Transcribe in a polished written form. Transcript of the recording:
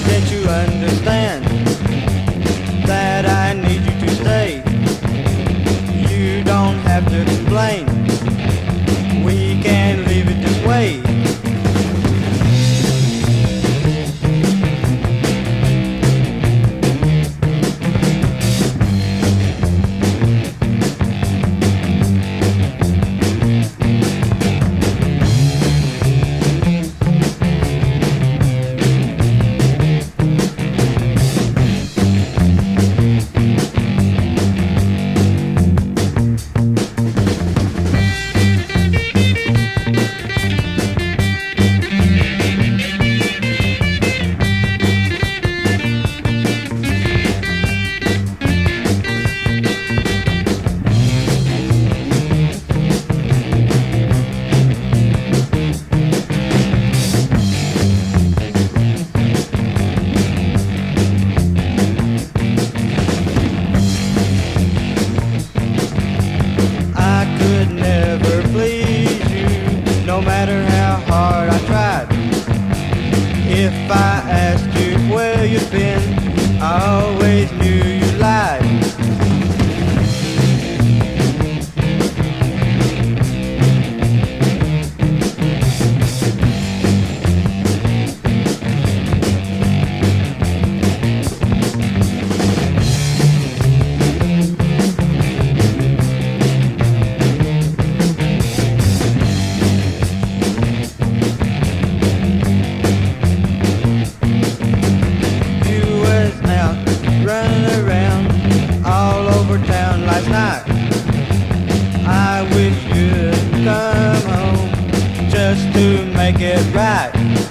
Can't you understand that I need you to stay? You don't have to explain. We can leave it this way. No matter how hard I tried. If I asked you where you've been, I always knew you lied. Running around all over town last night. I wish you'd come home just to make it right.